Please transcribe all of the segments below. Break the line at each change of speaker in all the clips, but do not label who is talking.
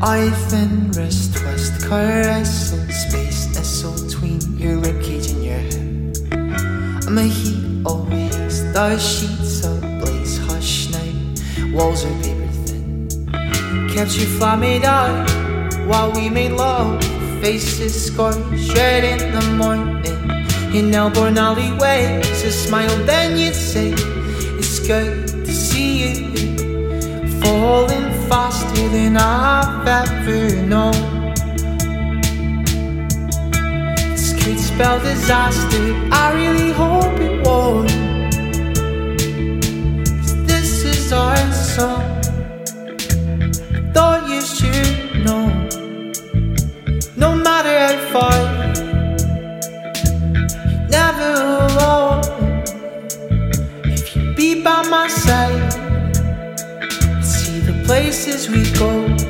Ivan wrist twist, caressing space nestled between your ribcage and your hip. I'm a heat always, the sheets ablaze, hush night, walls are paper thin. Kept your flat made up while we made love, faces scorched red in the morning. In Elborn alleyways, a smile, then you'd say, it's good to see you, falling faster than I've ever known. This could spell disaster, I really hope it won't. 'Cause this is our song, thought you should know. No matter how far, you're never alone. If you be by my side, places we go.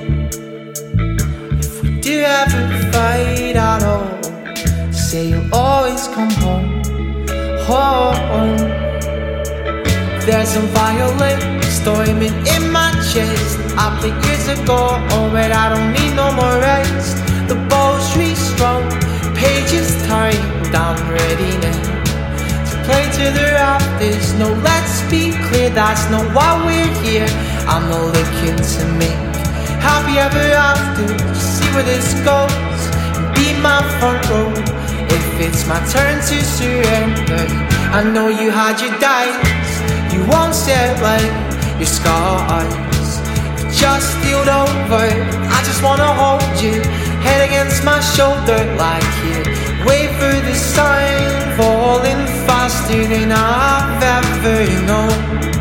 If we do ever fight at all, say you'll always come home, home. There's a violin storming in my chest. I played years ago, oh, but I don't need no more rest. The bow's restrung, pages turned, I'm ready now to play to the rafters. No, let's be clear, that's not why we're here. I'm not looking to make happy ever after. See where this goes and be my front row. If it's my turn to surrender, I know you had your doubts, you won't say like your scars just healed over. I just wanna hold you, head against my shoulder, like you wait for the sun, falling faster than I've ever known.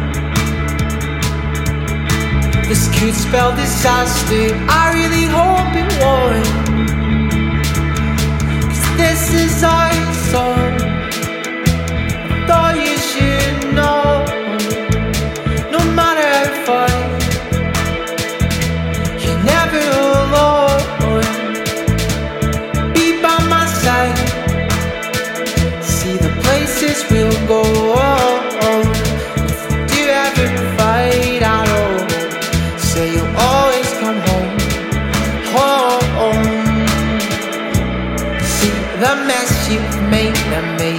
This could spell disaster, I really hope it won't. 'Cause this is our song, thought you should know. No matter how far, you're never alone. Be by my side, see the places we'll go. If we do ever fight at all, say you'll always come home, home. See the mess you've made of me,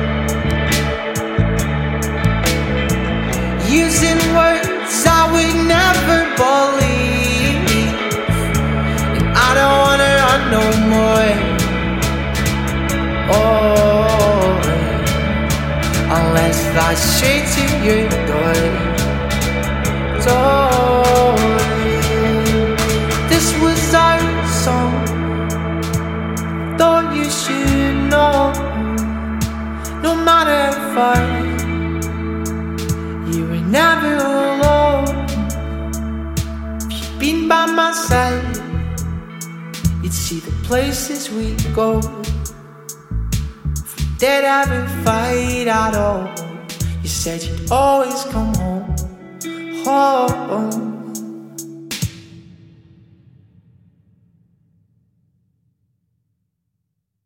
using words I would never believe. And I don't wanna run no more, oh, unless that's straight to your door. This was our song, thought you should know. No matter how far, you were never alone. If you'd been by my side, you'd see the places we go. If we did ever fight at all, you said you'd always come home, home.